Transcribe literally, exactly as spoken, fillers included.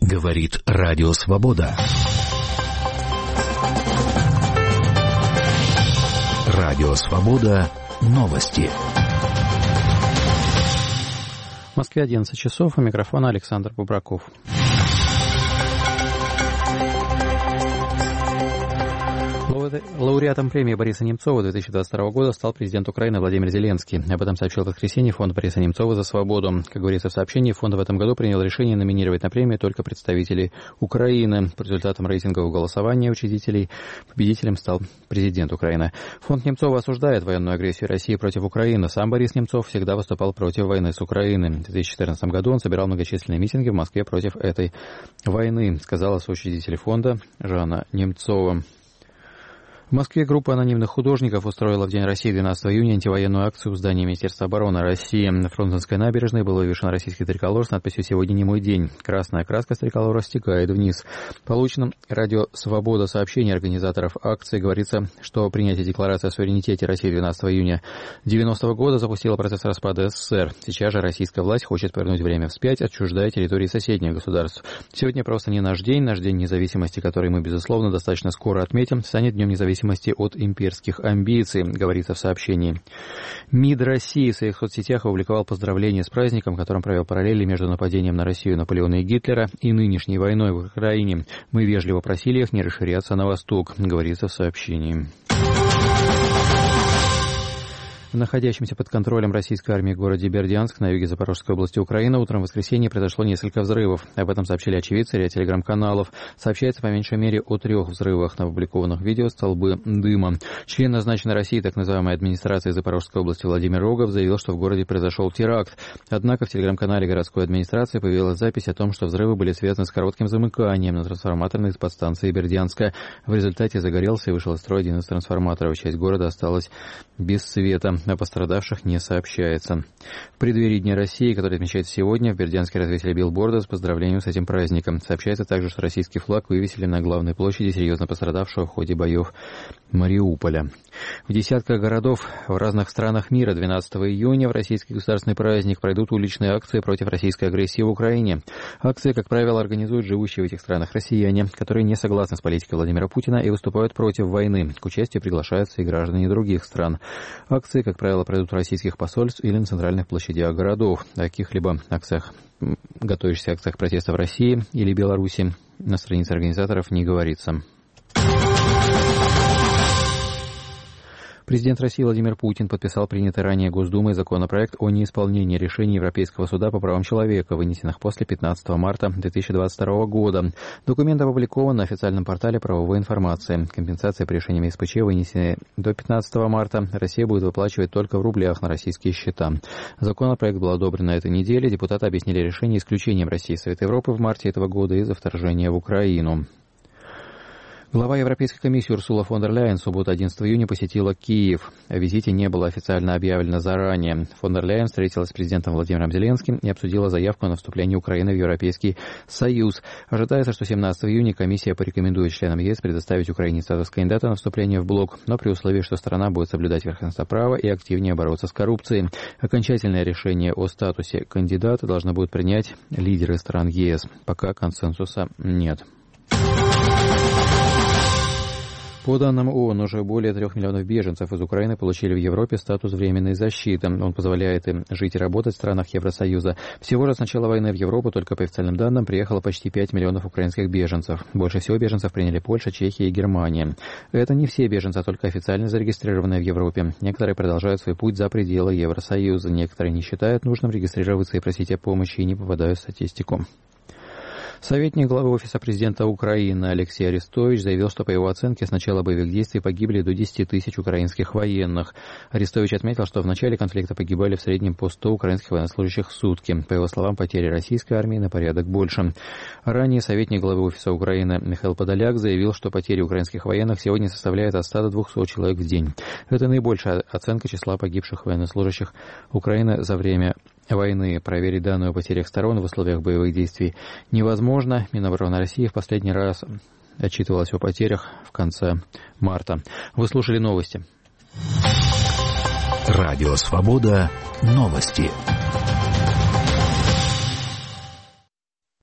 Говорит Радио Свобода. Радио Свобода. Новости. В Москве одиннадцать часов. У микрофона Александр Бубраков. Лауреатом премии Бориса Немцова две тысячи двадцать второго года стал президент Украины Владимир Зеленский. Об этом сообщил в воскресенье фонд Бориса Немцова «За свободу». Как говорится в сообщении, фонд в этом году принял решение номинировать на премию только представителей Украины. По результатам рейтингового голосования учредителей победителем стал президент Украины. Фонд Немцова осуждает военную агрессию России против Украины. Сам Борис Немцов всегда выступал против войны с Украиной. В две тысячи четырнадцатом году он собирал многочисленные митинги в Москве против этой войны, сказала соучредитель фонда Жанна Немцова. В Москве группа анонимных художников устроила в День России двенадцатого июня антивоенную акцию в здании Министерства обороны России. На Фрунзенской набережной был вывешен российский триколор с надписью «Сегодня не мой день». Красная краска с триколора стекает вниз. В полученном радио «Свобода» сообщении организаторов акции говорится, что принятие декларации о суверенитете России двенадцатого июня девяностого года запустило процесс распада СССР. Сейчас же российская власть хочет повернуть время вспять, отчуждая территории соседних государств. Сегодня просто не наш день. Наш день независимости, который мы, безусловно, достаточно скоро отметим, станет днем независимости от имперских амбиций, говорится в сообщении. МИД России в своих соцсетях опубликовал поздравления с праздником, которым провел параллели между нападением на Россию Наполеона и Гитлера и нынешней войной в Украине. Мы вежливо просили их не расширяться на восток, говорится в сообщении. В находящемся под контролем российской армии городе Бердянск на юге Запорожской области Украины утром в воскресенье произошло несколько взрывов. Об этом сообщили очевидцы ряд телеграм-каналов. Сообщается по меньшей мере о трех взрывах. На опубликованных видео столбы дыма. Член назначенной России так называемой администрации Запорожской области Владимир Рогов заявил, что в городе произошел теракт. Однако в телеграм-канале городской администрации появилась запись о том, что взрывы были связаны с коротким замыканием на трансформаторной подстанции Бердянска. В результате загорелся и вышел из строя один из трансформаторов. Часть города осталась без света. О пострадавших не сообщается. В преддверии Дня России, который отмечается сегодня, в Бердянске развесили билборды с поздравлением с этим праздником. Сообщается также, что российский флаг вывесили на главной площади серьезно пострадавшего в ходе боев Мариуполя. В десятках городов в разных странах мира двенадцатого июня в российский государственный праздник пройдут уличные акции против российской агрессии в Украине. Акции, как правило, организуют живущие в этих странах россияне, которые не согласны с политикой Владимира Путина и выступают против войны. К участию приглашаются и граждане других стран. Акции, как правило, пройдут в российских посольств или на центральных площадях городов. О каких-либо акциях, готовящихся акциях протеста в России или Беларуси на странице организаторов не говорится. Президент России Владимир Путин подписал принятый ранее Госдумой законопроект о неисполнении решений Европейского суда по правам человека, вынесенных после пятнадцатого марта две тысячи двадцать второго года. Документ опубликован на официальном портале правовой информации. Компенсация по решениям эс пэ че, вынесенные до пятнадцатого марта, Россия будет выплачивать только в рублях на российские счета. Законопроект был одобрен на этой неделе. Депутаты объяснили решение исключением России из Совета Европы в марте этого года из-за вторжения в Украину. Глава Европейской комиссии Урсула фон дер Ляйен в субботу одиннадцатого июня посетила Киев. О визите не было официально объявлено заранее. Фон дер Ляйен встретилась с президентом Владимиром Зеленским и обсудила заявку на вступление Украины в Европейский Союз. Ожидается, что семнадцатого июня комиссия порекомендует членам ЕС предоставить Украине статус кандидата на вступление в блок, но при условии, что страна будет соблюдать верховенство права и активнее бороться с коррупцией. Окончательное решение о статусе кандидата должны будут принять лидеры стран ЕС. Пока консенсуса нет. По данным ООН, уже более трех миллионов беженцев из Украины получили в Европе статус временной защиты. Он позволяет им жить и работать в странах Евросоюза. Всего же с начала войны в Европу, только по официальным данным, приехало почти пять миллионов украинских беженцев. Больше всего беженцев приняли Польша, Чехия и Германия. Это не все беженцы, а только официально зарегистрированные в Европе. Некоторые продолжают свой путь за пределы Евросоюза. Некоторые не считают нужным регистрироваться и просить о помощи и не попадают в статистику. Советник главы Офиса президента Украины Алексей Арестович заявил, что, по его оценке, с начала боевых действий погибли до десяти тысяч украинских военных. Арестович отметил, что в начале конфликта погибали в среднем по сто украинских военнослужащих в сутки. По его словам, потери российской армии на порядок больше. Ранее советник главы Офиса Украины Михаил Подоляк заявил, что потери украинских военных сегодня составляют от ста до двухсот человек в день. Это наибольшая оценка числа погибших военнослужащих Украины за время войны. Проверить данные о потерях сторон в условиях боевых действий невозможно. Минобороны России в последний раз отчитывалась о потерях в конце марта. Вы слушали новости. Радио «Свобода». Новости.